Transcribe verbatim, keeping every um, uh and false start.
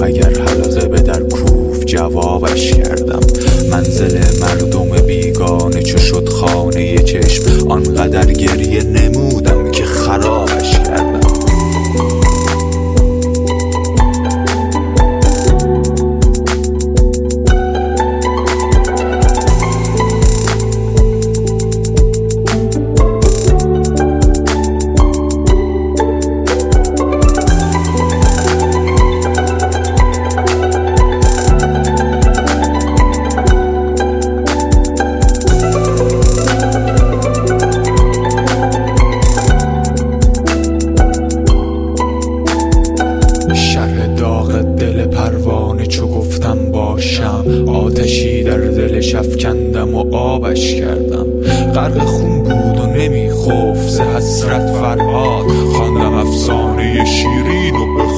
اگر حلقه به در کوف جوابش کردم. منزل مردم بیگانه چو شد خانه چشم، آنقدر گریه نمودم که خرابش کردم. چو گفتم باشم آتشی در دلش افکندم و آبش کردم. غرق خون بود و نمی خفت ز حسرت فرهاد، خواندم افسانه شیرین و